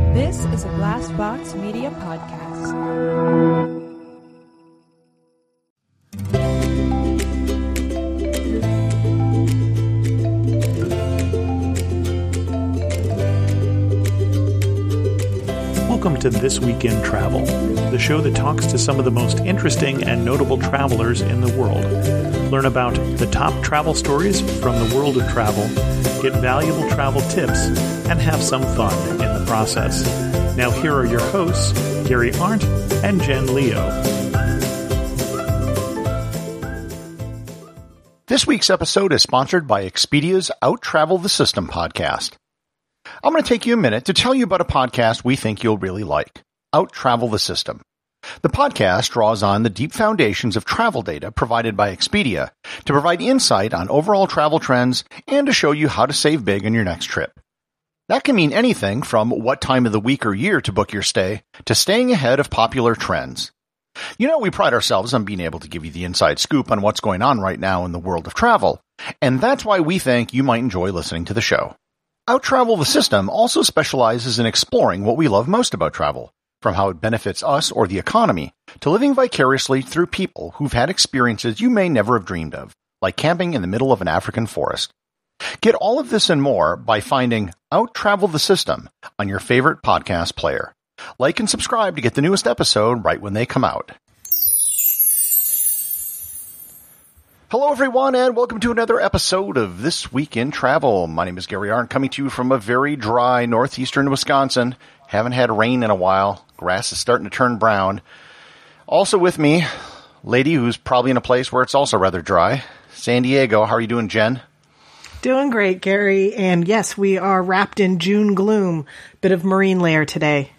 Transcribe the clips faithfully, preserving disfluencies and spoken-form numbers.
This is a Glassbox Media podcast. Welcome to This Week in Travel, the show that talks to some of the most interesting and notable travelers in the world. Learn about the top travel stories from the world of travel, get valuable travel tips, and have some fun in the process. Now here are your hosts, Gary Arndt and Jen Leo. This week's episode is sponsored by Expedia's Out Travel the System podcast. I'm going to take you a minute to tell you about a podcast we think you'll really like, Out Travel the System. The podcast draws on the deep foundations of travel data provided by Expedia to provide insight on overall travel trends and to show you how to save big on your next trip. That can mean anything from what time of the week or year to book your stay to staying ahead of popular trends. You know, we pride ourselves on being able to give you the inside scoop on what's going on right now in the world of travel, and that's why we think you might enjoy listening to the show. Out Travel the System also specializes in exploring what we love most about travel, from how it benefits us or the economy, to living vicariously through people who've had experiences you may never have dreamed of, like camping in the middle of an African forest. Get all of this and more by finding Out Travel the System on your favorite podcast player. Like and subscribe to get the newest episode right when they come out. Hello, everyone, and welcome to another episode of This Week in Travel. My name is Gary Arndt, coming to you from a very dry northeastern Wisconsin. Haven't had rain in a while. Grass is starting to turn brown. Also with me, lady who's probably in a place where it's also rather dry, San Diego. How are you doing, Jen? Doing great, Gary. And yes, we are wrapped in June gloom. Bit of marine layer today.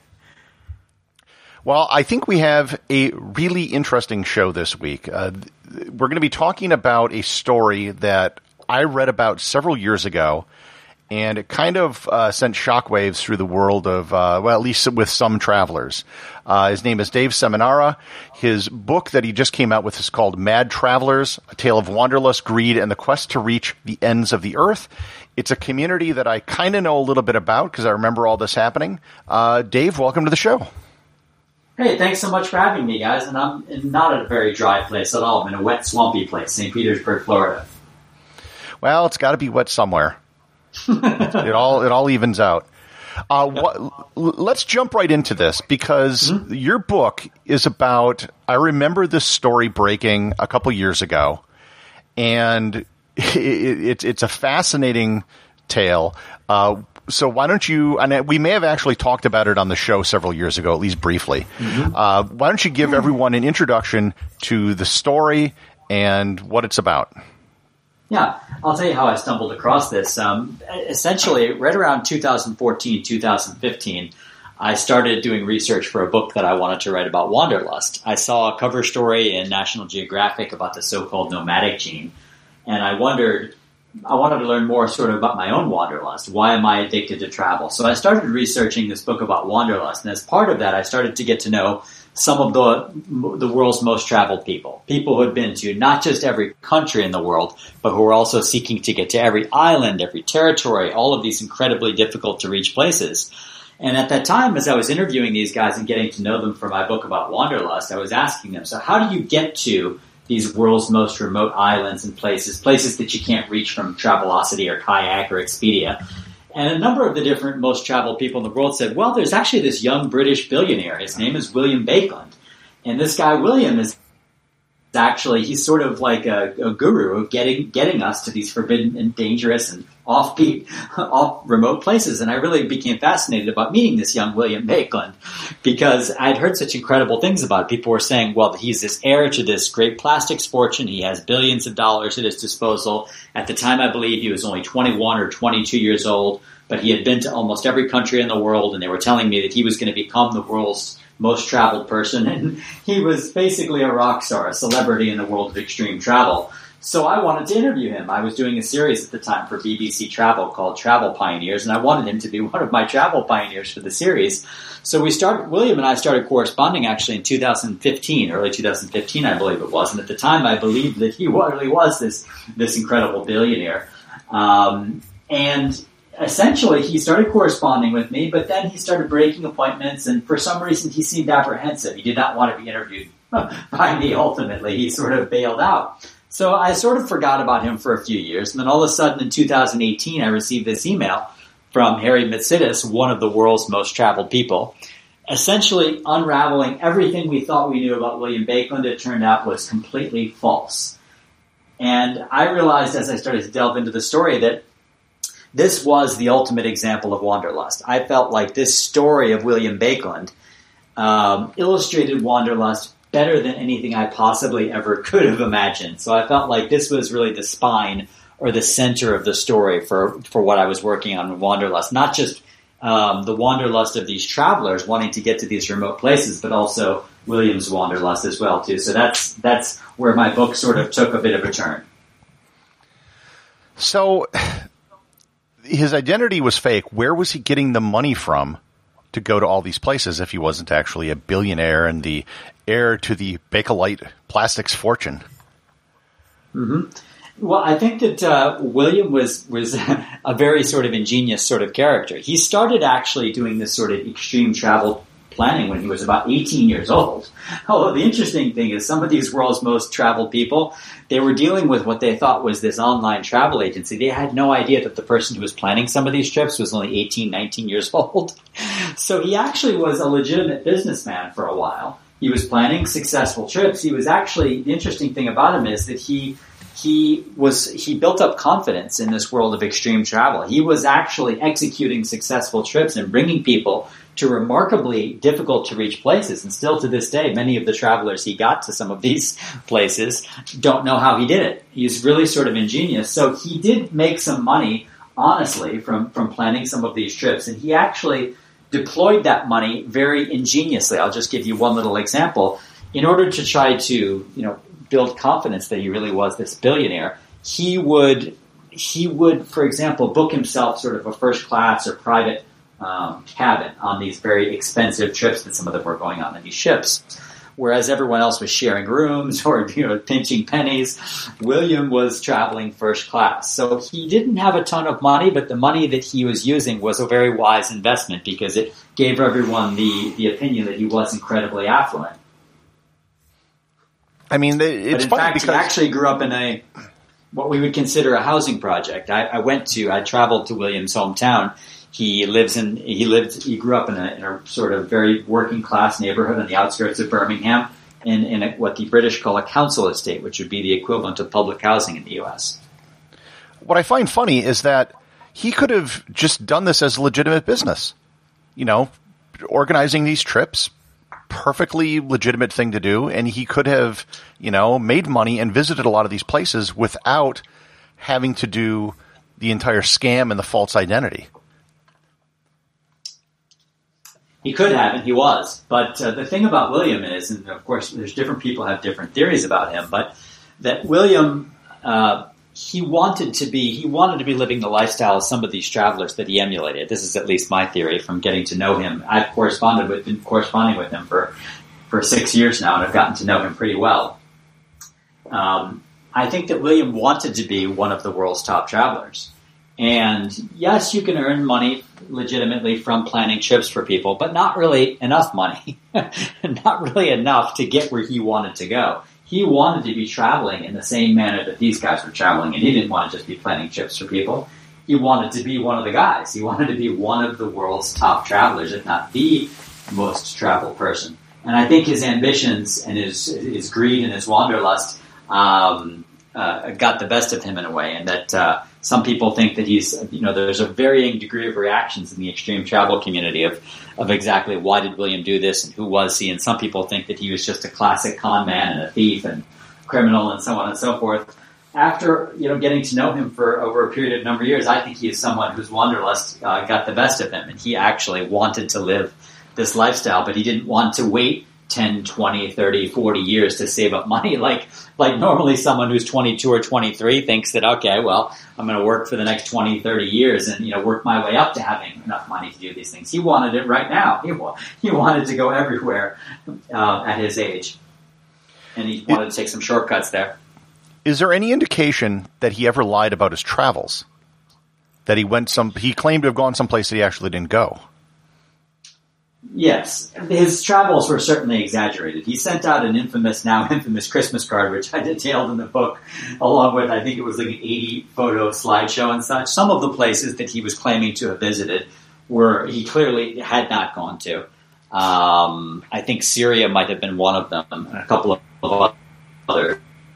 Well, I think we have a really interesting show this week. Uh, we're going to be talking about a story that I read about several years ago, and it kind of uh, sent shockwaves through the world of, uh, well, at least with some travelers. Uh, his name is Dave Seminara. His book that he just came out with is called Mad Travelers, A Tale of Wanderlust, Greed, and the Quest to Reach the Ends of the Earth. It's a community that I kind of know a little bit about because I remember all this happening. Uh, Dave, welcome to the show. Hey, thanks so much for having me, guys. And I'm not at a very dry place at all. I'm in a wet, swampy place, Saint Petersburg, Florida. Well, it's got to be wet somewhere. it all it all evens out. Uh, what, let's jump right into this because mm-hmm. your book is about. I remember this story breaking a couple years ago, and it, it, it's a fascinating tale. Uh, so why don't you? And we may have actually talked about it on the show several years ago, at least briefly. Mm-hmm. Uh, why don't you give everyone an introduction to the story and what it's about? Yeah, I'll tell you how I stumbled across this. Um, essentially, right around two thousand fourteen, two thousand fifteen, I started doing research for a book that I wanted to write about wanderlust. I saw a cover story in National Geographic about the so-called nomadic gene, and I wondered, I wanted to learn more sort of about my own wanderlust. Why am I addicted to travel? So I started researching this book about wanderlust, and as part of that, I started to get to know some of the the world's most traveled people, people who had been to not just every country in the world, but who were also seeking to get to every island, every territory, all of these incredibly difficult to reach places. And at that time, as I was interviewing these guys and getting to know them for my book about wanderlust, I was asking them, so how do you get to these world's most remote islands and places, places that you can't reach from Travelocity or Kayak or Expedia? And a number of the different most traveled people in the world said, well, there's actually this young British billionaire. His name is William Bakeland. And this guy, William, is actually, he's sort of like a, a guru of getting getting us to these forbidden and dangerous and offbeat, off remote places. And I really became fascinated about meeting this young William Bakeland because I'd heard such incredible things about it. People were saying, well, he's this heir to this great plastics fortune. He has billions of dollars at his disposal. At the time, I believe he was only twenty-one or twenty-two years old, but he had been to almost every country in the world. And they were telling me that he was going to become the world's most traveled person. And he was basically a rock star, a celebrity in the world of extreme travel. So I wanted to interview him. I was doing a series at the time for B B C Travel called Travel Pioneers, and I wanted him to be one of my travel pioneers for the series. So we started, William and I started corresponding actually in two thousand fifteen, early two thousand fifteen, I believe it was. And at the time, I believed that he really was this, this incredible billionaire. Um, and essentially, he started corresponding with me, but then he started breaking appointments, and for some reason he seemed apprehensive. He did not want to be interviewed by me, ultimately. He sort of bailed out. So I sort of forgot about him for a few years, and then all of a sudden in two thousand eighteen I received this email from Harry Mitsidis, one of the world's most traveled people, essentially unraveling everything we thought we knew about William Baekeland. It turned out was completely false. And I realized as I started to delve into the story that this was the ultimate example of wanderlust. I felt like this story of William Baekeland um, illustrated wanderlust better than anything I possibly ever could have imagined. So I felt like this was really the spine or the center of the story for, for what I was working on in wanderlust. Not just um, the wanderlust of these travelers wanting to get to these remote places, but also William's wanderlust as well, too. So that's that's where my book sort of took a bit of a turn. So his identity was fake. Where was he getting the money from to go to all these places if he wasn't actually a billionaire and the heir to the Bakelite Plastics fortune? Mm-hmm. Well, I think that uh, William was was a very sort of ingenious sort of character. He started actually doing this sort of extreme travel planning when he was about eighteen years old. Although the interesting thing is some of these world's most traveled people, they were dealing with what they thought was this online travel agency. They had no idea that the person who was planning some of these trips was only eighteen, nineteen years old. So he actually was a legitimate businessman for a while. He was planning successful trips. He was actually, the interesting thing about him is that he He was he built up confidence in this world of extreme travel. He was actually executing successful trips and bringing people to remarkably difficult to reach places. And still to this day, many of the travelers he got to some of these places don't know how he did it. He's really sort of ingenious. So he did make some money, honestly, from, from planning some of these trips. And he actually deployed that money very ingeniously. I'll just give you one little example. In order to try to, you know, build confidence that he really was this billionaire, he would, he would, for example, book himself sort of a first class or private um, cabin on these very expensive trips that some of them were going on in these ships. Whereas everyone else was sharing rooms or, you know, pinching pennies, William was traveling first class. So he didn't have a ton of money, but the money that he was using was a very wise investment because it gave everyone the, the opinion that he was incredibly affluent. I mean, it's but in funny fact, because he actually grew up in a what we would consider a housing project. I, I went to, I traveled to William's hometown. He lives in, he lived, he grew up in a, in a sort of very working class neighborhood on the outskirts of Birmingham, in, in a, what the British call a council estate, which would be the equivalent of public housing in the U S. What I find funny is that he could have just done this as a legitimate business. You know, organizing these trips. Perfectly legitimate thing to do, and he could have, you know, made money and visited a lot of these places without having to do the entire scam and the false identity. He could have, and he was. But uh, the thing about William is, and of course there's different people have different theories about him, but that William, uh, he wanted to be, he wanted to be living the lifestyle of some of these travelers that he emulated. This is at least my theory from getting to know him. I've corresponded with, been corresponding with him for, for six years now, and I've gotten to know him pretty well. Um, I think that William wanted to be one of the world's top travelers. And yes, you can earn money legitimately from planning trips for people, but not really enough money. Not really enough to get where he wanted to go. He wanted to be traveling in the same manner that these guys were traveling, and he didn't want to just be planning trips for people. He wanted to be one of the guys. He wanted to be one of the world's top travelers, if not the most traveled person. And I think his ambitions and his his greed and his wanderlust um, uh, got the best of him in a way, and that uh, some people think that he's, you know, there's a varying degree of reactions in the extreme travel community of, of exactly why did William do this and who was he, and some people think that he was just a classic con man and a thief and criminal and so on and so forth. After, you know, getting to know him for over a period of number of years, I think he is someone whose wanderlust uh, got the best of him, and he actually wanted to live this lifestyle, but he didn't want to wait ten, twenty, thirty, forty years to save up money like like normally someone who's twenty-two or twenty-three thinks that, okay, well, I'm going to work for the next twenty, thirty years and, you know, work my way up to having enough money to do these things. He wanted it right now. He, he wanted to go everywhere uh, at his age, and he wanted to take some shortcuts there. Is there any indication that he ever lied about his travels? that he went some. He claimed to have gone someplace that he actually didn't go. Yes, his travels were certainly exaggerated. He sent out an infamous, now infamous Christmas card, which I detailed in the book, along with, I think it was like an eighty photo slideshow and such. Some of the places that he was claiming to have visited were, he clearly had not gone to. Um, I think Syria might have been one of them, and a couple of others.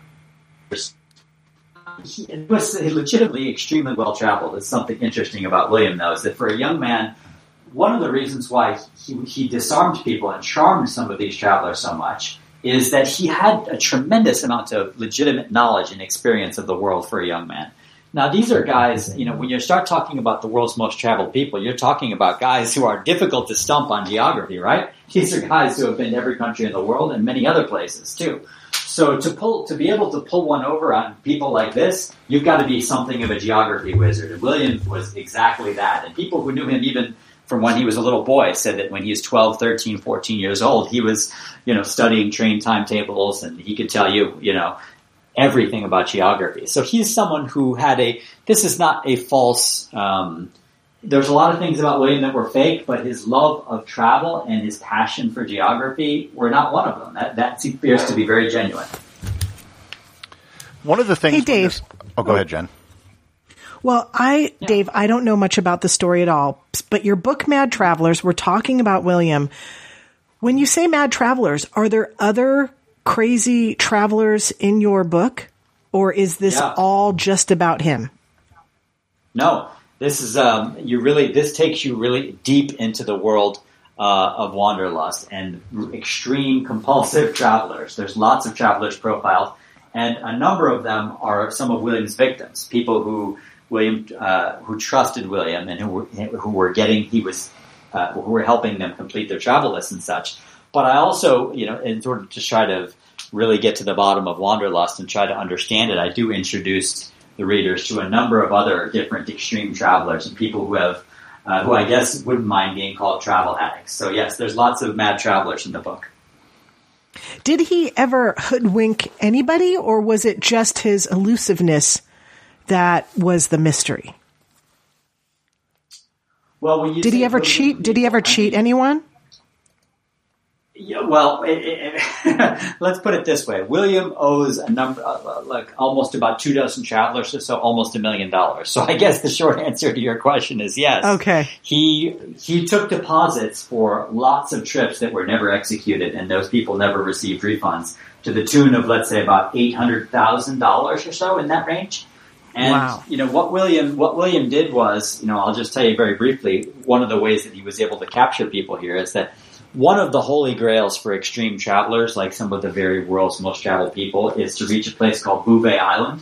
He was legitimately extremely well-traveled. There's something interesting about William, though, is that for a young man, one of the reasons why he, he disarmed people and charmed some of these travelers so much is that he had a tremendous amount of legitimate knowledge and experience of the world for a young man. Now, these are guys, you know, when you start talking about the world's most traveled people, you're talking about guys who are difficult to stump on geography, right? These are guys who have been to every country in the world and many other places, too. So to pull, to be able to pull one over on people like this, you've got to be something of a geography wizard. And William was exactly that. And people who knew him even from when he was a little boy said that when he was twelve, thirteen, fourteen years old, he was, you know, studying train timetables, and he could tell you, you know, everything about geography. So he's someone who had a, this is not a false, um, there's a lot of things about William that were fake, but his love of travel and his passion for geography were not one of them. That, that appears to be very genuine. One of the things... Hey, Dave. This, oh, go ahead, Jen. Well, I, Yeah. Dave, I don't know much about the story at all, but your book, Mad Travelers, we're talking about William. When you say Mad Travelers, are there other crazy travelers in your book, or is this Yeah. all just about him? No, this is, um, you really, this takes you really deep into the world uh, of wanderlust and extreme compulsive travelers. There's lots of travelers profiled, and a number of them are some of William's victims, people who William, uh, who trusted William and who were, who were getting, he was, uh, who were helping them complete their travel lists and such. But I also, you know, in order to try to really get to the bottom of wanderlust and try to understand it, I do introduce the readers to a number of other different extreme travelers and people who have, uh, who I guess wouldn't mind being called travel addicts. So yes, there's lots of mad travelers in the book. Did he ever hoodwink anybody, or was it just his elusiveness that was the mystery? Well, when you Did say he ever hoodwink cheat? Did he people, ever I cheat mean, anyone? Yeah, well, it, it, it, let's put it this way: William owes a number, uh, like almost about two dozen travelers, so almost a million dollars. So I guess the short answer to your question is yes. Okay. He he took deposits for lots of trips that were never executed, and those people never received refunds to the tune of, let's say, about eight hundred thousand dollars or so, in that range. And Wow. you know what William what William did was, you know, I'll just tell you very briefly. One of the ways that he was able to capture people here is that one of the holy grails for extreme travelers, like some of the very world's most traveled people, is to reach a place called Bouvet Island,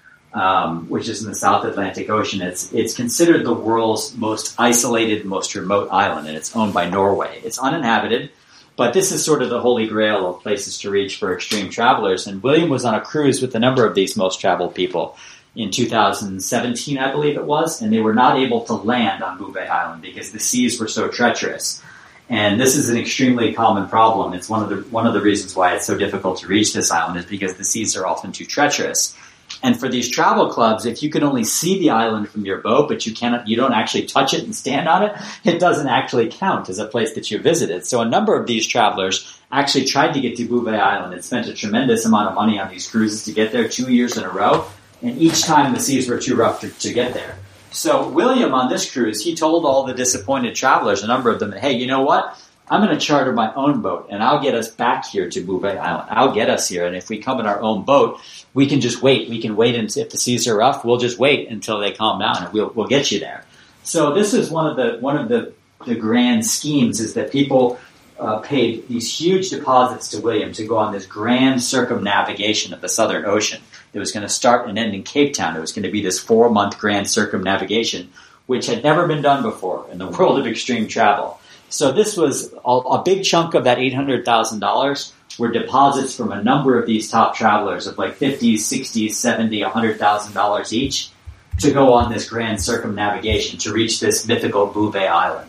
um, which is in the South Atlantic Ocean. It's it's considered the world's most isolated, most remote island, and it's owned by Norway. It's uninhabited, but this is sort of the holy grail of places to reach for extreme travelers. And William was on a cruise with a number of these most traveled people in two thousand seventeen, I believe it was, and they were not able to land on Bouvet Island because the seas were so treacherous. And this is an extremely common problem. It's one of the one of the reasons why it's so difficult to reach this island is because the seas are often too treacherous. And for these travel clubs, if you can only see the island from your boat, but you cannot, you don't actually touch it and stand on it, it doesn't actually count as a place that you visited. So a number of these travelers actually tried to get to Bouvet Island and spent a tremendous amount of money on these cruises to get there two years in a row. And each time the seas were too rough to, to get there. So William on this cruise, he told all the disappointed travelers, a number of them, hey, you know what? I'm going to charter my own boat, and I'll get us back here to Bouvet Island. I'll get us here, and if we come in our own boat, we can just wait. We can wait, and if the seas are rough, we'll just wait until they calm down, and we'll we'll get you there. So this is one of the one of the, the grand schemes is that people uh, paid these huge deposits to William to go on this grand circumnavigation of the Southern Ocean. It was going to start and end in Cape Town. It was going to be this four-month grand circumnavigation, which had never been done before in the world of extreme travel. So this was a, a big chunk of that eight hundred thousand dollars were deposits from a number of these top travelers of like fifty, sixty, seventy, one hundred thousand dollars each to go on this grand circumnavigation to reach this mythical Bouvet Island.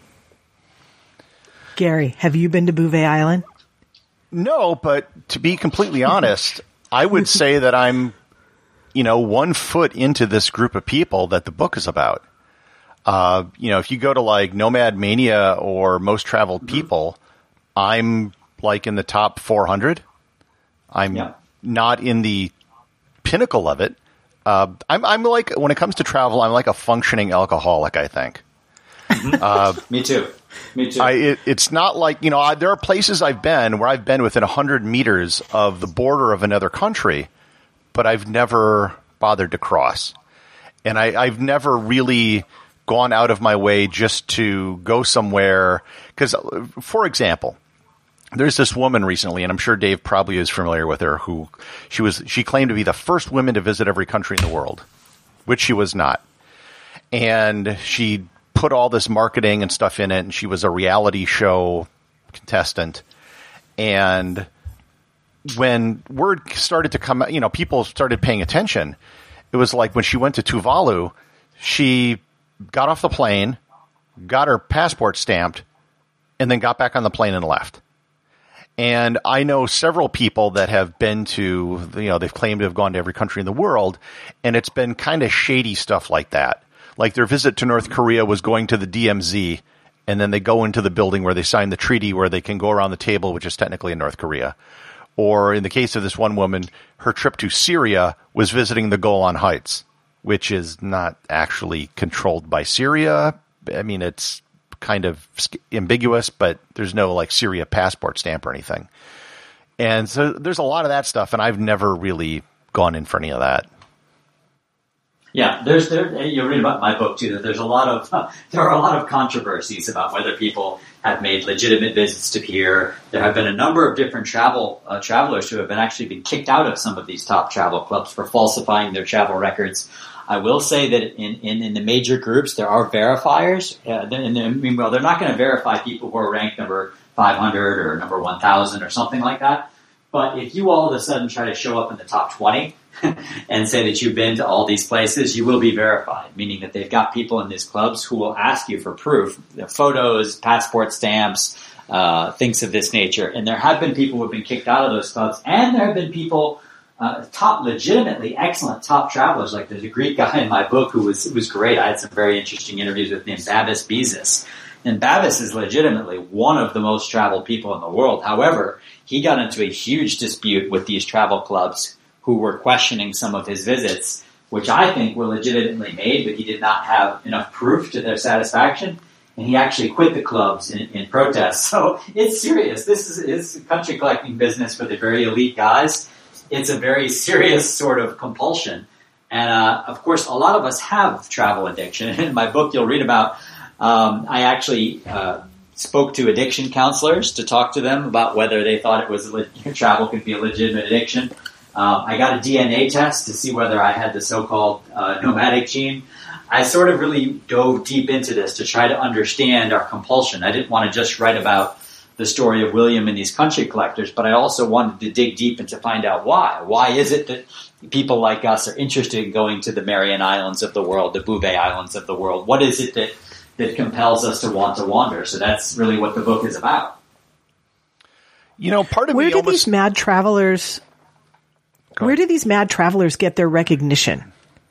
Gary, have you been to Bouvet Island? No, but to be completely honest, I would say that I'm you know, one foot into this group of people that the book is about. Uh, you know, if you go to like Nomad Mania or Most Traveled mm-hmm. People, I'm like in the top four hundred. I'm yeah. not in the pinnacle of it. Uh, I'm, I'm like, when it comes to travel, I'm like a functioning alcoholic, I think. Mm-hmm. Uh, Me too. Me too. I, it, it's not like, you know, I, there are places I've been where I've been within one hundred meters of the border of another country, but I've never bothered to cross. And I, I've never really gone out of my way just to go somewhere. Because, for example, there's this woman recently, and I'm sure Dave probably is familiar with her, who she was. She claimed to be the first woman to visit every country in the world, which she was not. And she put all this marketing and stuff in it, and she was a reality show contestant. And when word started to come out, you know, people started paying attention. It was like when she went to Tuvalu, she got off the plane, got her passport stamped, and then got back on the plane and left. And I know several people that have been to, you know, they've claimed to have gone to every country in the world, and it's been kind of shady stuff like that. Like their visit to North Korea was going to the D M Z, and then they go into the building where they sign the treaty where they can go around the table, which is technically in North Korea. Or in the case of this one woman, her trip to Syria was visiting the Golan Heights, which is not actually controlled by Syria. I mean, it's kind of ambiguous, but there's no like Syria passport stamp or anything. And so there's a lot of that stuff, and I've never really gone in for any of that. Yeah, there's there. You'll read about my book too. That there's a lot of uh, there are a lot of controversies about whether people have made legitimate visits to here. There have been a number of different travel uh, travelers who have been actually been kicked out of some of these top travel clubs for falsifying their travel records. I will say that in, in, in the major groups there are verifiers. Uh, and I mean, well, they're not going to verify people who are ranked number five hundred or number one thousand or something like that. But if you all of a sudden try to show up in the top twenty and say that you've been to all these places, you will be verified, meaning that they've got people in these clubs who will ask you for proof, photos, passport stamps, uh, things of this nature. And there have been people who have been kicked out of those clubs, and there have been people, uh, top, legitimately excellent top travelers. Like there's a Greek guy in my book who was was great. I had some very interesting interviews with named Babis Bezos. And Babis is legitimately one of the most traveled people in the world. However, he got into a huge dispute with these travel clubs who were questioning some of his visits, which I think were legitimately made, but he did not have enough proof to their satisfaction. And he actually quit the clubs in, in protest. So it's serious. This is, is country collecting business for the very elite guys. It's a very serious sort of compulsion. And, uh, of course, a lot of us have travel addiction. In my book, you'll read about, um, I actually, uh, spoke to addiction counselors to talk to them about whether they thought it was le- travel could be a legitimate addiction. Um, I got a D N A test to see whether I had the so-called uh, nomadic gene. I sort of really dove deep into this to try to understand our compulsion. I didn't want to just write about the story of William and these country collectors, but I also wanted to dig deep and to find out why. Why is it that people like us are interested in going to the Marian Islands of the world, the Bouvet Islands of the world? What is it that that compels us to want to wander? So that's really what the book is about. You know, part of where me do almost... these mad travelers, where do these mad travelers get their recognition?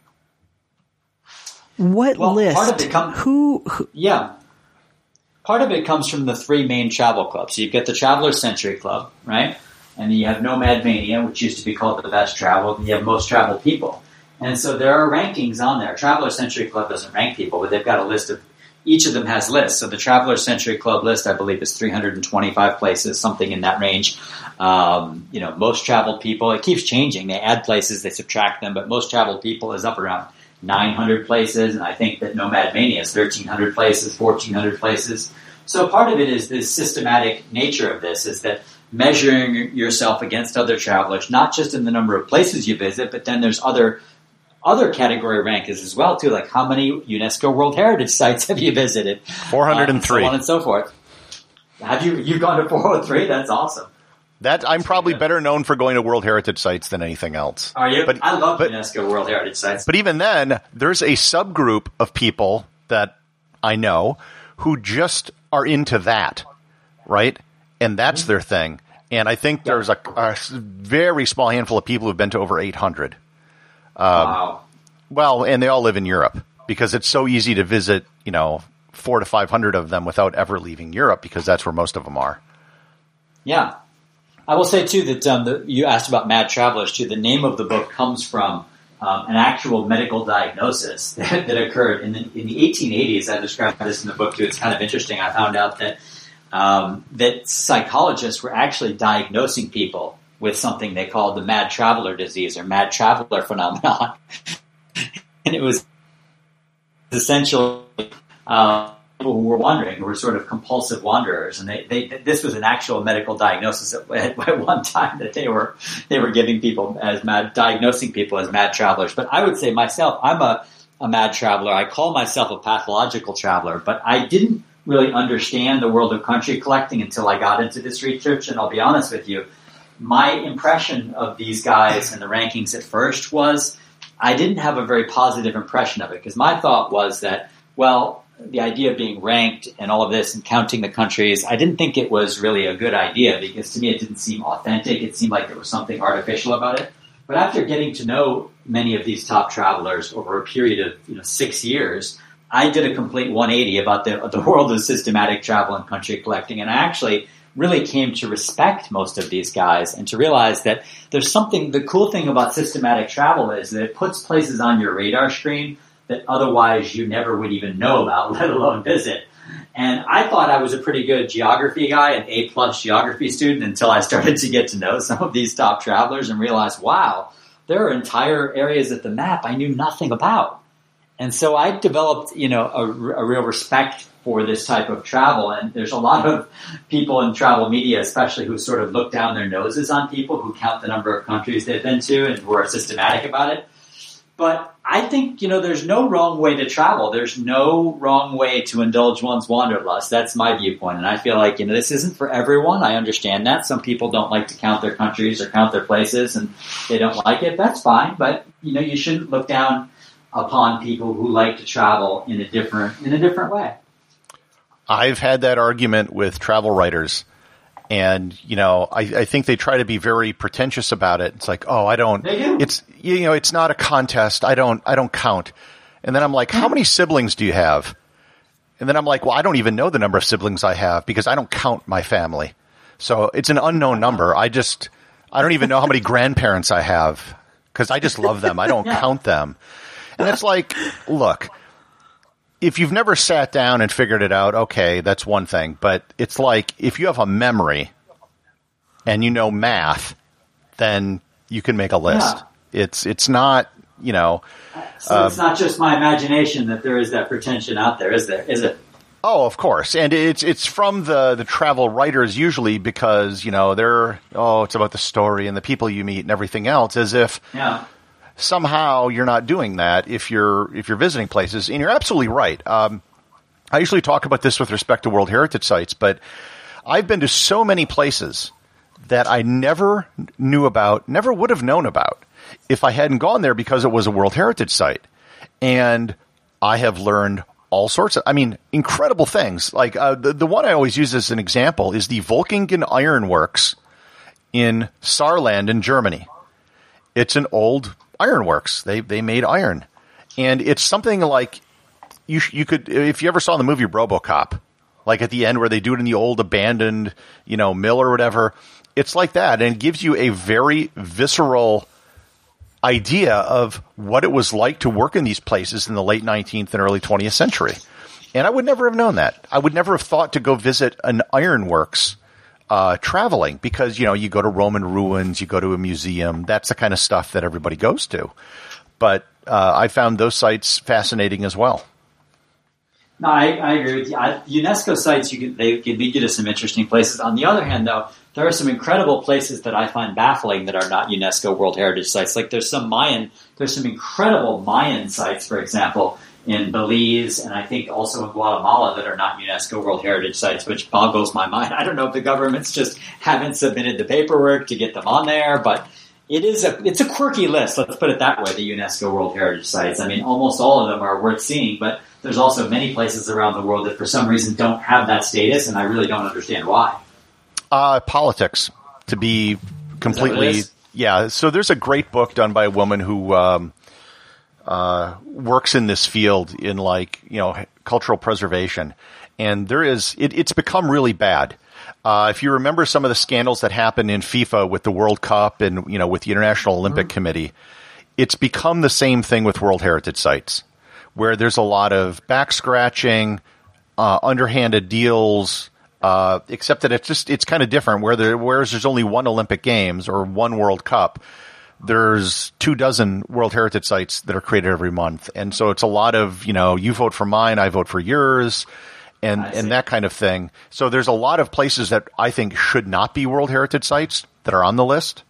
What well, list? Part of it com- who, who? Yeah. Part of it comes from the three main travel clubs. So you've got the Traveler Century Club, right? And then you have Nomad Mania, which used to be called the Best Travel. And you have Most Traveled People. And so there are rankings on there. Traveler Century Club doesn't rank people, but they've got a list of, each of them has lists. So the Traveler Century Club list, I believe, is three hundred twenty-five places, something in that range. Um, you know, Most Traveled People, it keeps changing. They add places, they subtract them, but Most Traveled People is up around nine hundred places, and I think that Nomad Mania is thirteen hundred places, fourteen hundred places. So part of it is this systematic nature of this, is that measuring yourself against other travelers, not just in the number of places you visit, but then there's other other category rankings as well, too, like how many UNESCO World Heritage Sites have you visited? four hundred three. Uh, so on and so forth. Have you, you've gone to four hundred three? That's awesome. That I'm probably better known for going to World Heritage Sites than anything else. Are you? But, I love but, UNESCO World Heritage Sites. But even then, there's a subgroup of people that I know who just are into that, right? And that's mm-hmm. their thing. And I think there's a, a very small handful of people who've been to over eight hundred. Um, wow. Well, and they all live in Europe because it's so easy to visit, you know, four to five hundred of them without ever leaving Europe because that's where most of them are. Yeah. I will say, too, that um, the, you asked about Mad Travelers, too. The name of the book comes from um, an actual medical diagnosis that, that occurred in the, in the eighteen eighties. I described this in the book, too. It's kind of interesting. I found out that um, that psychologists were actually diagnosing people with something they called the Mad Traveler disease or Mad Traveler phenomenon. And it was essentially uh, people who were wandering, who were sort of compulsive wanderers, and they, they this was an actual medical diagnosis at, at one time that they were they were giving people as mad, diagnosing people as mad travelers. But I would say myself, I'm a, a mad traveler. I call myself a pathological traveler, but I didn't really understand the world of country collecting until I got into this research. And I'll be honest with you, my impression of these guys and the rankings at first was I didn't have a very positive impression of it because my thought was that, well, the idea of being ranked and all of this and counting the countries, I didn't think it was really a good idea because to me it didn't seem authentic. It seemed like there was something artificial about it. But after getting to know many of these top travelers over a period of you know six years, I did a complete one eighty about the, the world of systematic travel and country collecting. And I actually really came to respect most of these guys and to realize that there's something, the cool thing about systematic travel is that it puts places on your radar screen that otherwise you never would even know about, let alone visit. And I thought I was a pretty good geography guy, an A-plus geography student, until I started to get to know some of these top travelers and realized, wow, there are entire areas of the map I knew nothing about. And so I developed, you know, a, a real respect for this type of travel. And there's a lot of people in travel media, especially who sort of look down their noses on people who count the number of countries they've been to and who are systematic about it. But I think, you know, there's no wrong way to travel. There's no wrong way to indulge one's wanderlust. That's my viewpoint. And I feel like, you know, this isn't for everyone. I understand that. Some people don't like to count their countries or count their places and they don't like it. That's fine. But, you know, you shouldn't look down upon people who like to travel in a different, in a different way. I've had that argument with travel writers. And, you know, I, I think they try to be very pretentious about it. It's like, oh, I don't, They do. it's, you know, it's not a contest. I don't, I don't count. And then I'm like, how many siblings do you have? And then I'm like, well, I don't even know the number of siblings I have because I don't count my family. So it's an unknown number. I just, I don't even know how many grandparents I have because I just love them. I don't Yeah. count them. And it's like, look, if you've never sat down and figured it out, okay, that's one thing. But it's like if you have a memory and you know math, then you can make a list. Yeah. It's it's not, you know. So uh, it's not just my imagination that there is that pretension out there, is there? Is it? Oh, of course. And it's it's from the, the travel writers usually because, you know, they're, oh, it's about the story and the people you meet and everything else, as if Yeah. somehow you're not doing that if you're if you're visiting places. And you're absolutely right. Um, I usually talk about this with respect to World Heritage Sites, but I've been to so many places that I never knew about, never would have known about if I hadn't gone there because it was a World Heritage Site. And I have learned all sorts of, I mean, incredible things. Like uh, the, the one I always use as an example is the Volkingen Iron Works in Saarland in Germany. It's an old ironworks. They they made iron, and it's something like you you could if you ever saw the movie RoboCop, like at the end where they do it in the old abandoned you know mill or whatever. It's like that, and it gives you a very visceral idea of what it was like to work in these places in the late nineteenth and early twentieth century. And I would never have known that. I would never have thought to go visit an ironworks. Uh, traveling because, you know, you go to Roman ruins, you go to a museum. That's the kind of stuff that everybody goes to. But uh, I found those sites fascinating as well. No, I, I agree with you. I, UNESCO sites, you can, they can lead you to some interesting places. On the other hand, though, there are some incredible places that I find baffling that are not UNESCO World Heritage Sites. Like there's some Mayan, there's some incredible Mayan sites, for example, in Belize and I think also in Guatemala that are not UNESCO World Heritage Sites, which boggles my mind. I don't know if the governments just haven't submitted the paperwork to get them on there, but it is a it's a quirky list. Let's put it that way. The UNESCO World Heritage Sites. I mean, almost all of them are worth seeing, but there's also many places around the world that for some reason don't have that status, and I really don't understand why. Uh, politics, to be completely, yeah. So there's a great book done by a woman who um, uh, works in this field in like, you know, cultural preservation. And there is, it, it's become really bad. Uh, if you remember some of the scandals that happened in FIFA with the World Cup and, you know, with the International Olympic mm-hmm. Committee, it's become the same thing with World Heritage Sites, where there's a lot of back scratching, uh, underhanded deals, uh, except that it's just, it's kind of different where there, whereas there's only one Olympic Games or one World Cup, there's two dozen World Heritage Sites that are created every month. And so it's a lot of, you know, you vote for mine, I vote for yours. And, and that kind of thing. So there's a lot of places that I think should not be World Heritage Sites that are on the list.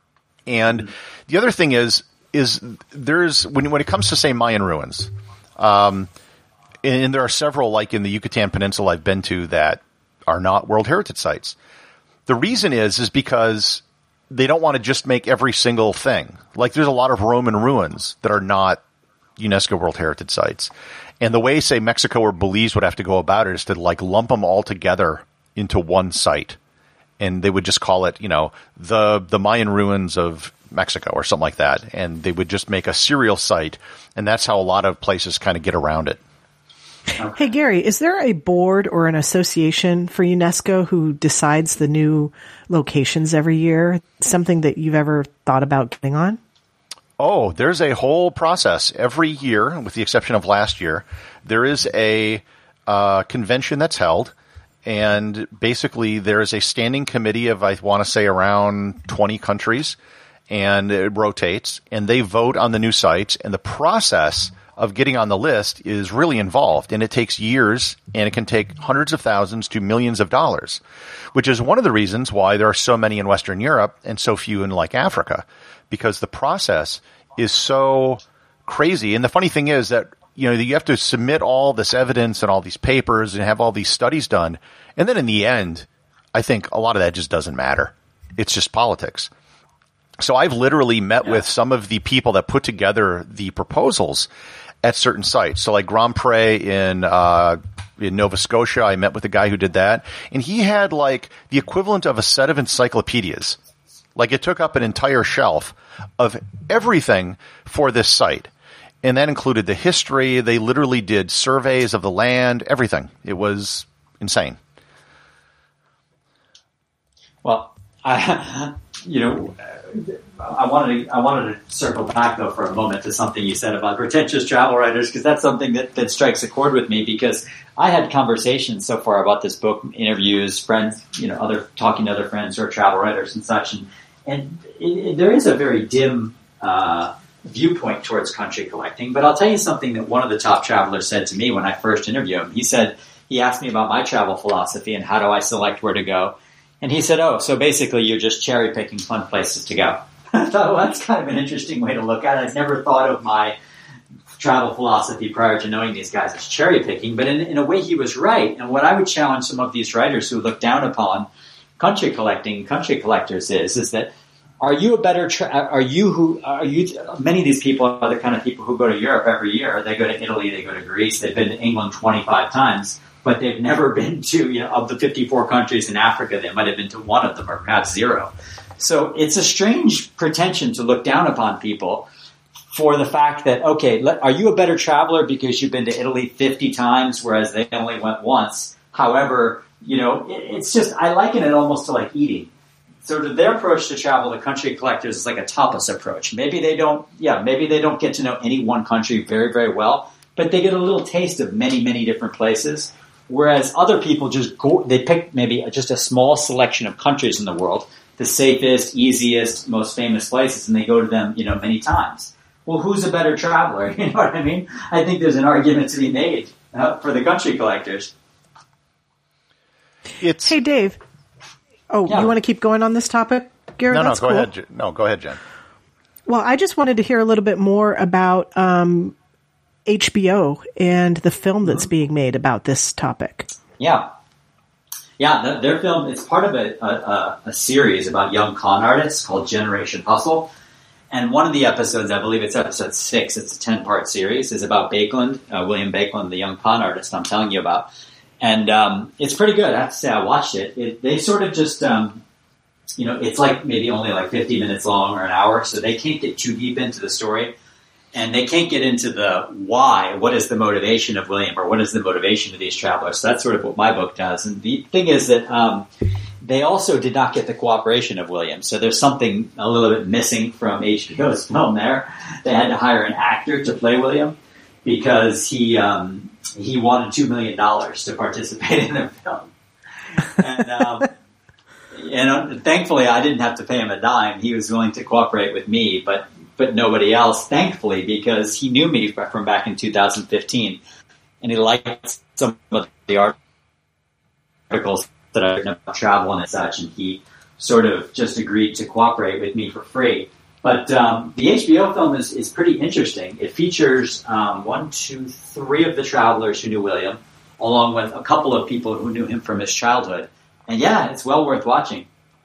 And mm-hmm. the other thing is, is there's, when, when it comes to, say, Mayan ruins, um, and, and there are several, like in the Yucatan Peninsula I've been to, that are not World Heritage Sites. The reason is, is because they don't want to just make every single thing. Like there's a lot of Roman ruins that are not UNESCO World Heritage Sites. And the way, say, Mexico or Belize would have to go about it is to like lump them all together into one site. And they would just call it, you know, the the Mayan ruins of Mexico or something like that. And they would just make a serial site. And that's how a lot of places kind of get around it. Hey, Gary, is there a board or an association for UNESCO who decides the new locations every year? Something that you've ever thought about getting on? Oh, there's a whole process every year, with the exception of last year. There is a uh, convention that's held, and basically there is a standing committee of, I want to say, around twenty countries, and it rotates, and they vote on the new sites, and the process of getting on the list is really involved, and it takes years, and it can take hundreds of thousands to millions of dollars, which is one of the reasons why there are so many in Western Europe and so few in, like, Africa. Because the process is so crazy. And the funny thing is that, you know, you have to submit all this evidence and all these papers and have all these studies done. And then in the end, I think a lot of that just doesn't matter. It's just politics. So I've literally met yeah. with some of the people that put together the proposals at certain sites. So like Grand Pre in, uh, in Nova Scotia, I met with the guy who did that. And he had like the equivalent of a set of encyclopedias. Like it took up an entire shelf of everything for this site. And that included the history. They literally did surveys of the land, everything. It was insane. Well, I, you know, I wanted to, I wanted to circle back though for a moment to something you said about pretentious travel writers, because that's something that, that strikes a chord with me, because I had conversations so far about this book, interviews, friends, you know, other talking to other friends who are travel writers and such, and and it, it, there is a very dim uh, viewpoint towards country collecting. But I'll tell you something that one of the top travelers said to me when I first interviewed him. He said, he asked me about my travel philosophy and how do I select where to go. And he said, oh, so basically you're just cherry picking fun places to go. I thought, well, that's kind of an interesting way to look at it. I'd never thought of my travel philosophy prior to knowing these guys as cherry picking, but in, in a way he was right. And what I would challenge some of these writers who look down upon country collecting, country collectors is, is that are you a better, tra- are you who, are you, many of these people are the kind of people who go to Europe every year. They go to Italy, they go to Greece, they've been to England twenty-five times, but they've never been to, you know, of the fifty-four countries in Africa, they might have been to one of them or perhaps zero. So it's a strange pretension to look down upon people for the fact that, okay, let, are you a better traveler because you've been to Italy fifty times, whereas they only went once? However, you know, it, it's just, I liken it almost to like eating. So their approach to travel, the country collectors, is like a tapas approach. Maybe they don't, yeah, maybe they don't get to know any one country very, very well, but they get a little taste of many, many different places. Whereas other people just go, they pick maybe just a small selection of countries in the world, the safest, easiest, most famous places, and they go to them, you know, many times. Well, who's a better traveler? You know what I mean? I think there's an argument to be made uh, for the country collectors. It's hey, Dave. Oh, yeah. You want to keep going on this topic, Gary? No, That's no, go cool. ahead. No, go ahead, Jen. Well, I just wanted to hear a little bit more about um, H B O and the film that's being made about this topic. Yeah. Yeah, the, their film, it's part of a, a, a series about young con artists called Generation Hustle. And one of the episodes, I believe it's episode six, it's a ten-part series, is about Bakeland, uh, William Bakeland, the young con artist I'm telling you about. And um, it's pretty good. I have to say, I watched it. it they sort of just, um, you know, it's like maybe only like fifty minutes long or an hour, so they can't get too deep into the story. and they can't get into the why. What is the motivation of William, or what is the motivation of these travelers? So that's sort of what my book does. And the thing is that um, they also did not get the cooperation of William. So there's something a little bit missing from H B O's film there. They had to hire an actor to play William because he um, he wanted two million dollars to participate in the film. And, um, and thankfully, I didn't have to pay him a dime. He was willing to cooperate with me, but but nobody else, thankfully, because he knew me from back in two thousand fifteen, and he liked some of the articles that I've written about travel and such, and he sort of just agreed to cooperate with me for free. But um, the H B O film is, is pretty interesting. It features um, one, two, three of the travelers who knew William, along with a couple of people who knew him from his childhood. And yeah, it's well worth watching.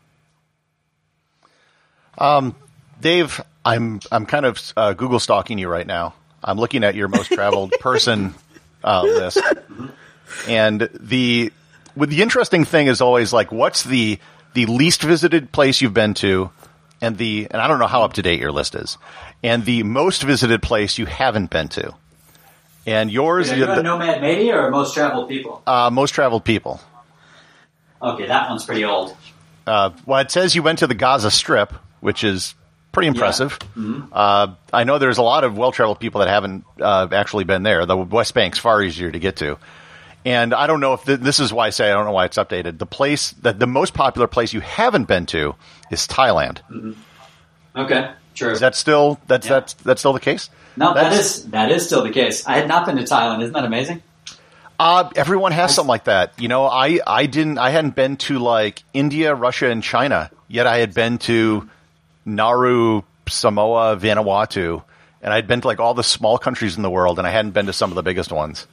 Um, Dave, I'm I'm kind of uh, Google stalking you right now. I'm looking at your most traveled person uh, list, and the with the interesting thing is always like, what's the the least visited place you've been to, and the and I don't know how up to date your list is, and the most visited place you haven't been to. And yours, are you a Nomad Media or most traveled people? Uh, most traveled people. Okay, that one's pretty old. Uh, well, it says you went to the Gaza Strip, which is pretty impressive. Yeah. Mm-hmm. Uh, I know there's a lot of well-traveled people that haven't uh, actually been there. The West Bank's far easier to get to. And I don't know if th- this is why I say I don't know why it's updated. The place that the most popular place you haven't been to is Thailand. Mm-hmm. Okay, true. Is that still that's Yeah. that's that's still the case? No, That's- that is that is still the case. I had not been to Thailand. Isn't that amazing? Uh, everyone has something like that. You know, I, I didn't, I hadn't been to like India, Russia, and China, yet I had been to Nauru, Samoa, Vanuatu, and I'd been to like all the small countries in the world, and I hadn't been to some of the biggest ones.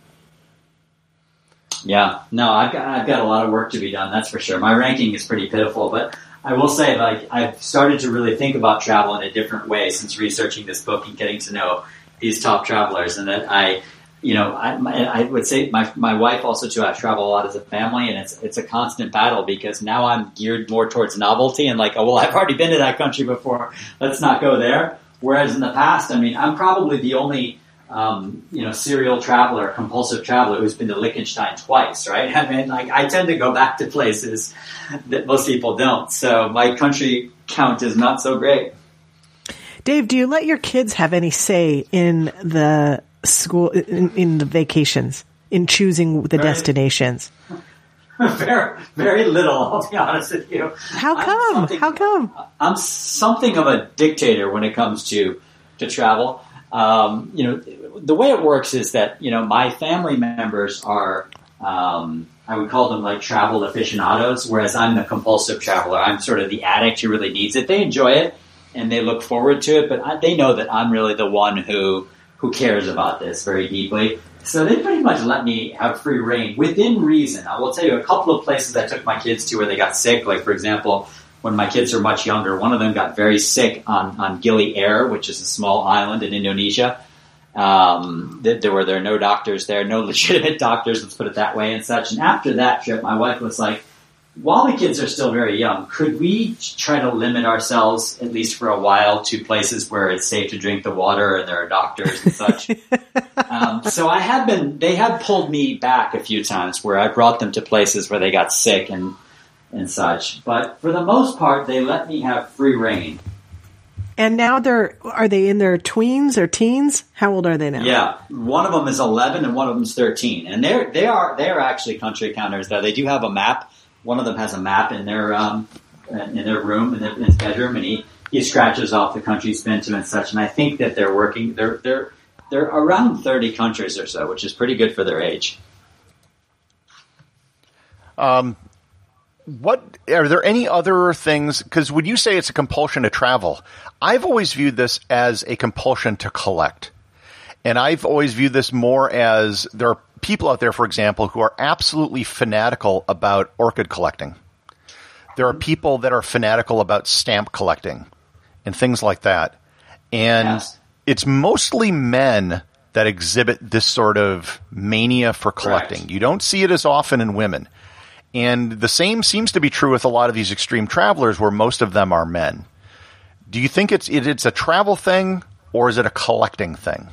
Yeah, no, I've got I've got a lot of work to be done. That's for sure. My ranking is pretty pitiful, but I will say, like, I've started to really think about travel in a different way since researching this book and getting to know these top travelers, and that I. You know, I, I would say my my wife also too. I travel a lot as a family, and it's it's a constant battle because now I'm geared more towards novelty and like, oh well, I've already been to that country before. Let's not go there. Whereas in the past, I mean, I'm probably the only um, you know serial traveler, compulsive traveler who's been to Liechtenstein twice. Right? I mean, like I tend to go back to places that most people don't. So my country count is not so great. Dave, do you let your kids have any say in the school in, in the vacations, in choosing the very, destinations? Very, very little. I'll be honest with you. How come? How come? I'm something of a dictator when it comes to to travel. Um, you know, the way it works is that you know my family members are. Um, I would call them like travel aficionados, whereas I'm the compulsive traveler. I'm sort of the addict who really needs it. They enjoy it and they look forward to it, but I, they know that I'm really the one who. who cares about this very deeply. So they pretty much let me have free reign within reason. I will tell you a couple of places I took my kids to where they got sick. Like, for example, when my kids were much younger, one of them got very sick on, on Gili Air, which is a small island in Indonesia. Um, there were there were no doctors there, no legitimate doctors, let's put it that way and such. And after that trip, my wife was like, while the kids are still very young, could we try to limit ourselves, at least for a while, to places where it's safe to drink the water and there are doctors and such? um, so I have been, they have pulled me back a few times where I brought them to places where they got sick and, and such. But for the most part, they let me have free reign. And now they're, are they in their tweens or teens? How old are they now? Yeah. One of them is eleven and one of them is thirteen. And they're, they are, they are actually country counters though. They do have a map. One of them has a map in their um, in their room, in, their, in his bedroom, and he, he scratches off the countries he's been to and such. And I think that they're working. They're they're they're around thirty countries or so, which is pretty good for their age. Um, what are there any other things? Because when you say it's a compulsion to travel, I've always viewed this as a compulsion to collect, and I've always viewed this more as there are people out there, for example, who are absolutely fanatical about orchid collecting. There are people that are fanatical about stamp collecting and things like that. And yes. It's mostly men that exhibit this sort of mania for collecting. Correct. You don't see it as often in women. And the same seems to be true with a lot of these extreme travelers where most of them are men. Do you think it's it, it's a travel thing, or is it a collecting thing?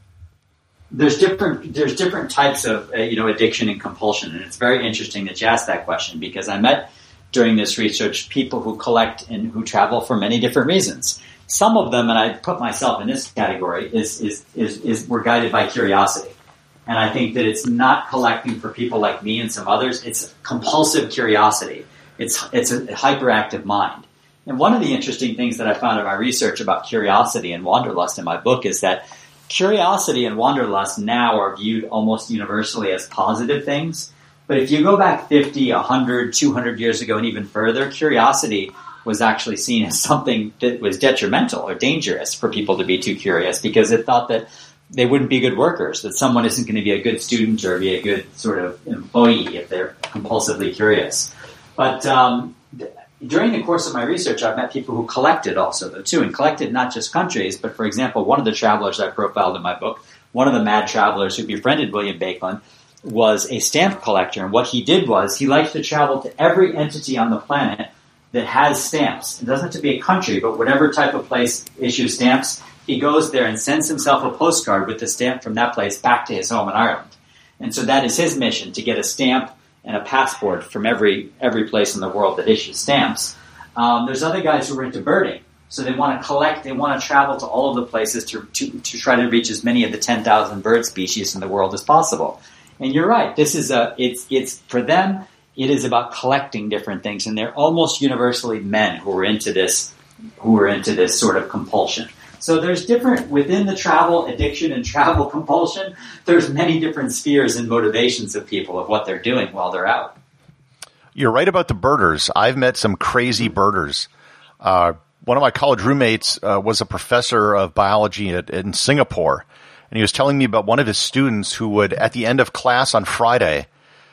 There's different there's different types of uh, you know addiction and compulsion, and it's very interesting that you asked that question because I met during this research people who collect and who travel for many different reasons. Some of them, and I put myself in this category, is is is, is we're guided by curiosity, and I think that it's not collecting for people like me and some others. It's compulsive curiosity. It's it's a hyperactive mind. And one of the interesting things that I found in my research about curiosity and wanderlust in my book is that curiosity and wanderlust now are viewed almost universally as positive things. But if you go back fifty, one hundred, two hundred years ago and even further, curiosity was actually seen as something that was detrimental or dangerous for people to be too curious because it thought that they wouldn't be good workers, that someone isn't going to be a good student or be a good sort of employee if they're compulsively curious. But um, during the course of my research, I've met people who collected also, though, too, and collected not just countries, but, for example, one of the travelers I profiled in my book, one of the mad travelers who befriended William Bakelin, was a stamp collector. And what he did was he liked to travel to every entity on the planet that has stamps. It doesn't have to be a country, but whatever type of place issues stamps, he goes there and sends himself a postcard with the stamp from that place back to his home in Ireland. And so that is his mission, to get a stamp and a passport from every every place in the world that issues stamps. Um, there's other guys who are into birding. So they want to collect, they want to travel to all of the places to, to, to try to reach as many of the ten thousand bird species in the world as possible. And you're right, this is a, it's, it's, for them, it is about collecting different things. And they're almost universally men who are into this, who are into this sort of compulsion. So there's different, within the travel addiction and travel compulsion, there's many different spheres and motivations of people of what they're doing while they're out. You're right about the birders. I've met some crazy birders. Uh, one of my college roommates uh, was a professor of biology at, in Singapore, and he was telling me about one of his students who would, at the end of class on Friday,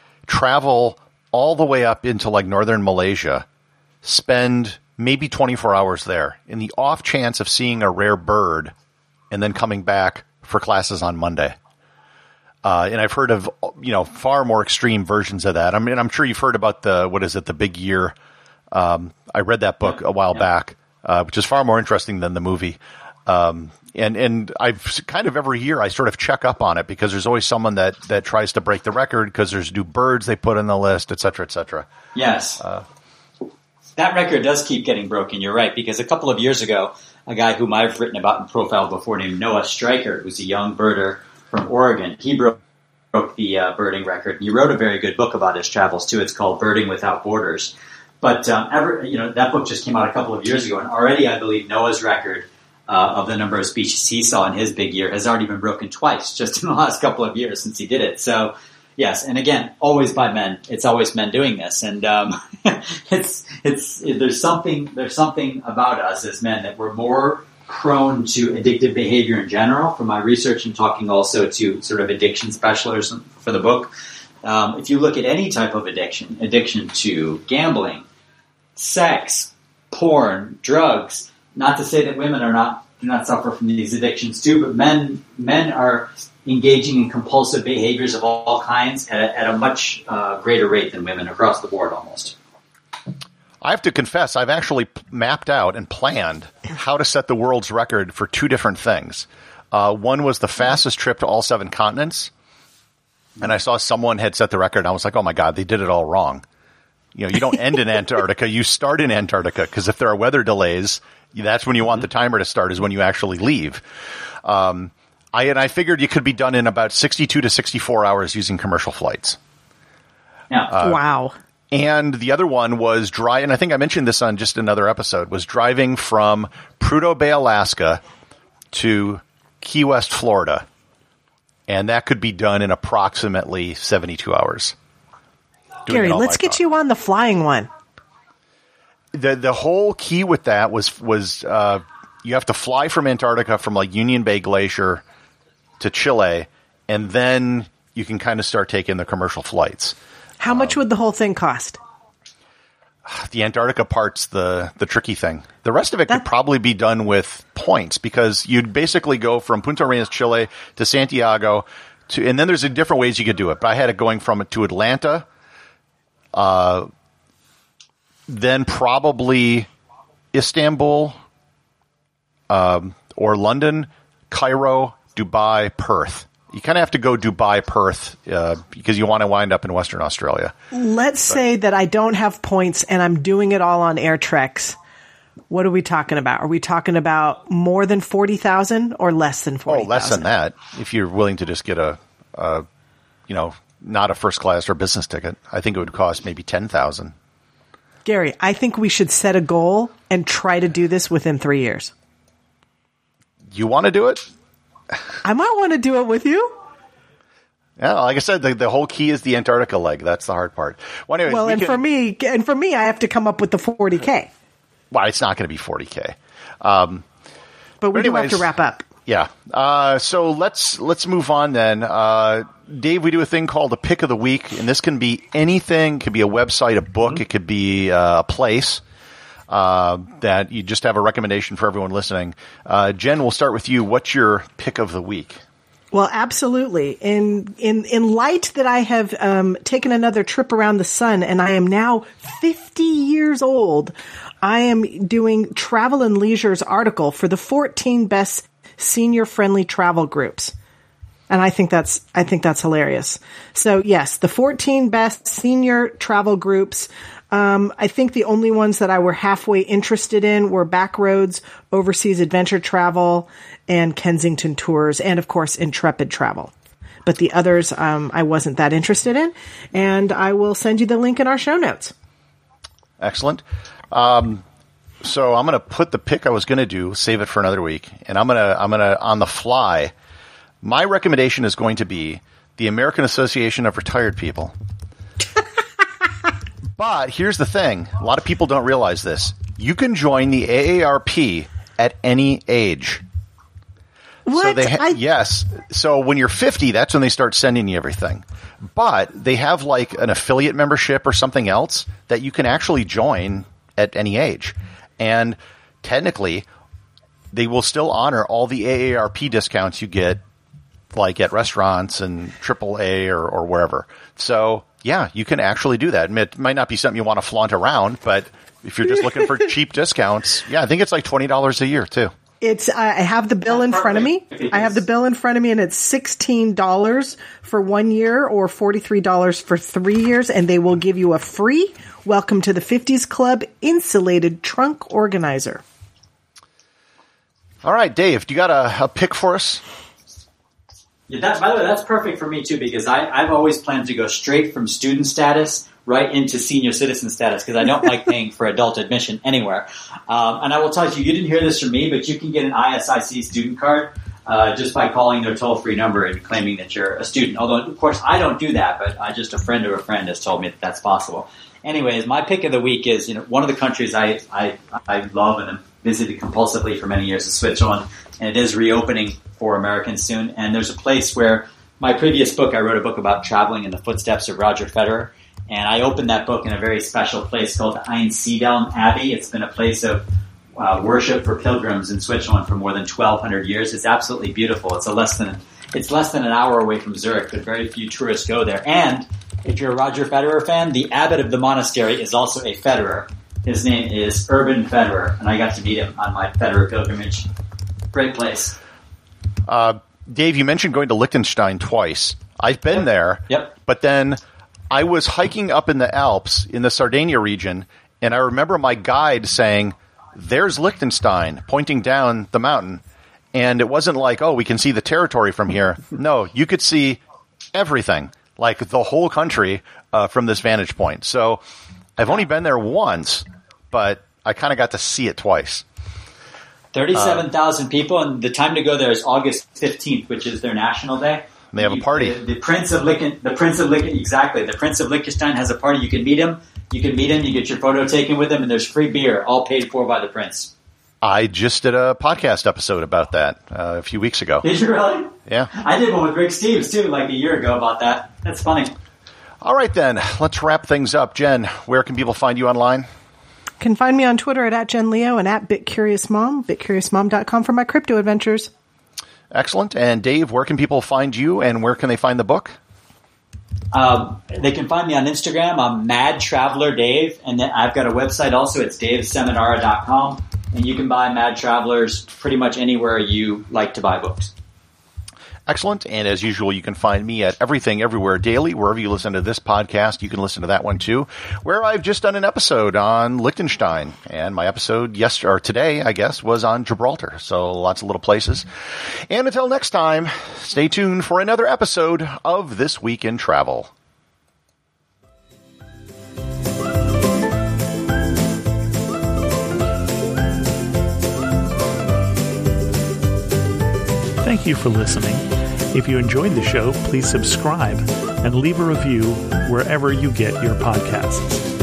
travel all the way up into like northern Malaysia, spend maybe twenty-four hours there in the off chance of seeing a rare bird and then coming back for classes on Monday. Uh, and I've heard of, you know, far more extreme versions of that. I mean, I'm sure you've heard about the, what is it, The Big Year. Um, I read that book a while yeah. back, uh, which is far more interesting than the movie. Um, and, and I've kind of every year I sort of check up on it because there's always someone that, that tries to break the record because there's new birds they put on the list, et cetera, et cetera. Yes. Uh, That record does keep getting broken, you're right, because a couple of years ago, a guy whom I've written about and profiled before named Noah Streicher, who's a young birder from Oregon, he broke, broke the uh, birding record. He wrote a very good book about his travels, too. It's called Birding Without Borders. But um, ever, you know, that book just came out a couple of years ago, and already I believe Noah's record uh, of the number of species he saw in his big year has already been broken twice just in the last couple of years since he did it. So, yes, and again, always by men. It's always men doing this, and um, it's it's it, there's something there's something about us as men that we're more prone to addictive behavior in general. From my research and talking also to sort of addiction specialists for the book, um, if you look at any type of addiction, addiction to gambling, sex, porn, drugs. Not to say that women are not do not suffer from these addictions too, but men men are engaging in compulsive behaviors of all kinds at a, at a much uh, greater rate than women across the board almost. I have to confess, I've actually mapped out and planned how to set the world's record for two different things. Uh, one was the fastest trip to all seven continents, and I saw someone had set the record, and I was like, oh my God, they did it all wrong. You know, you don't end in Antarctica, you start in Antarctica, because if there are weather delays, that's when you want the timer to start, is when you actually leave. Um, I and I figured you could be done in about sixty-two to sixty-four hours using commercial flights. Yeah. Uh, wow. And the other one was dry, and I think I mentioned this on just another episode, was driving from Prudhoe Bay, Alaska to Key West, Florida. And that could be done in approximately seventy-two hours. Gary, let's get car. you on the flying one. The the whole key with that was, was uh, you have to fly from Antarctica from like Union Bay Glacier to Chile, and then you can kind of start taking the commercial flights. How much um, would the whole thing cost? The Antarctica part's the, the tricky thing. The rest of it that, could probably be done with points, because you'd basically go from Punta Arenas, Chile to Santiago, to, and then there's a different ways you could do it. But I had it going from to Atlanta, uh, then probably Istanbul, um, or London, Cairo, Dubai, Perth. You kind of have to go Dubai, Perth, uh, because you want to wind up in Western Australia. Let's but. say that I don't have points and I'm doing it all on AirTrex. What are we talking about? Are we talking about more than forty thousand or less than forty thousand? Oh, less than that. If you're willing to just get a, a, you know, not a first class or business ticket, I think it would cost maybe ten thousand. Gary, I think we should set a goal and try to do this within three years. You want to do it? I might want to do it with you. Yeah, like I said, the, the whole key is the Antarctica leg. That's the hard part. Well, anyways, well we and can, for me, and for me, I have to come up with the forty K. Well, it's not going to be forty K. Um, but we but anyways, do have to wrap up. Yeah. Uh, so let's let's move on then. Uh, Dave, we do a thing called a pick of the week, and this can be anything. It could be a website, a book. Mm-hmm. It could be uh, a place uh, that you just have a recommendation for everyone listening. Uh, Jen, we'll start with you. What's your pick of the week? Well, absolutely. In in in light that I have um, taken another trip around the sun, and I am now fifty years old, I am doing Travel and Leisure's article for the fourteen best senior-friendly travel groups. And I think that's, I think that's hilarious. So yes, the fourteen best senior travel groups. Um, I think the only ones that I were halfway interested in were Backroads, Overseas Adventure Travel, and Kensington Tours, and of course, Intrepid Travel. But the others, um, I wasn't that interested in. And I will send you the link in our show notes. Excellent. Um, So I'm going to put the pick I was going to do, save it for another week, and I'm going to I'm going to on the fly. My recommendation is going to be the American Association of Retired People. But here's the thing: a lot of people don't realize this. You can join the A A R P at any age. What? So they ha- I- yes. So when you're fifty, that's when they start sending you everything. But they have like an affiliate membership or something else that you can actually join at any age. And technically, they will still honor all the A A R P discounts you get, like at restaurants and triple A or, or wherever. So, yeah, you can actually do that. It might not be something you want to flaunt around, but if you're just looking for cheap discounts, yeah, I think it's like twenty dollars a year, too. It's. Uh, I have the bill in front of me. I have the bill in front of me, and it's sixteen dollars for one year or forty-three dollars for three years, and they will give you a free Welcome to the fifties Club insulated trunk organizer. All right, Dave, do you got a, a pick for us? Yeah, that, by the way, that's perfect for me, too, because I, I've always planned to go straight from student status right into senior citizen status, because I don't like paying for adult admission anywhere. Um, and I will tell you, you didn't hear this from me, but you can get an I S I C student card uh, just by calling their toll-free number and claiming that you're a student. Although, of course, I don't do that, but I, just a friend of a friend has told me that that's possible. Anyways, my pick of the week is, you know, one of the countries I, I, I love and have visited compulsively for many years is Switzerland, and it is reopening for Americans soon. And there's a place where my previous book, I wrote a book about traveling in the footsteps of Roger Federer, and I opened that book in a very special place called Einsiedeln Abbey. It's been a place of uh, worship for pilgrims in Switzerland for more than twelve hundred years. It's absolutely beautiful. It's a less than it's less than an hour away from Zurich, but very few tourists go there. And if you're a Roger Federer fan, the abbot of the monastery is also a Federer. His name is Urban Federer, and I got to meet him on my Federer pilgrimage. Great place. Uh, Dave, you mentioned going to Liechtenstein twice. I've been Yep. there, Yep. but then I was hiking up in the Alps in the Sardinia region, and I remember my guide saying, "There's Liechtenstein," pointing down the mountain. And it wasn't like, oh, we can see the territory from here. No, you could see everything, like the whole country uh, from this vantage point. So I've only been there once, but I kind of got to see it twice. thirty-seven thousand um, people, and the time to go there is August fifteenth, which is their national day. They have a party. The, the Prince of Liechtenstein, the Prince of Liechtenstein, exactly. The Prince of Liechtenstein has a party. You can meet him. You can meet him. You get your photo taken with him, and there's free beer, all paid for by the Prince. I just did a podcast episode about that uh, a few weeks ago. Did you really? Yeah. I did one with Rick Steves, too, like a year ago about that. That's funny. All right, then. Let's wrap things up. Jen, where can people find you online? Can find me on Twitter at, at Jen Leo and at BitCuriousMom, bit curious mom dot com for my crypto adventures. Excellent. And Dave, where can people find you, and where can they find the book? Um, they can find me on Instagram. I'm Mad Traveler Dave, and then I've got a website also. It's dave seminara dot com. And you can buy Mad Travelers pretty much anywhere you like to buy books. Excellent. And as usual, you can find me at Everything Everywhere Daily. Wherever you listen to this podcast, you can listen to that one too, where I've just done an episode on Liechtenstein. And my episode yesterday, or today, I guess, was on Gibraltar. So lots of little places. And until next time, stay tuned for another episode of This Week in Travel. Thank you for listening. If you enjoyed the show, please subscribe and leave a review wherever you get your podcasts.